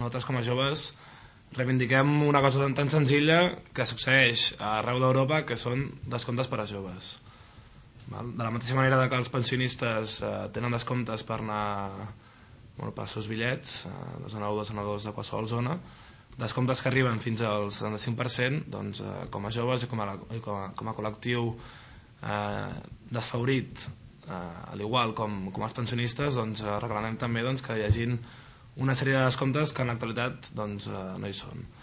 nosaltres com a joves reivindiquem una cosa tan senzilla que succeeix arreu d'Europa, que són descomptes per a joves. De la mateixa manera que els pensionistes tenen descomptes per anar per els seus bitllets de zona 1 de zona 2 de qualsevol zona, descomptes que arriben fins al 75%, doncs, com a joves i com a col·lectiu desfavorit, al igual com els pensionistes, doncs, reclamem també que hi hagi una sèrie de descomptes que en l'actualitat no hi són.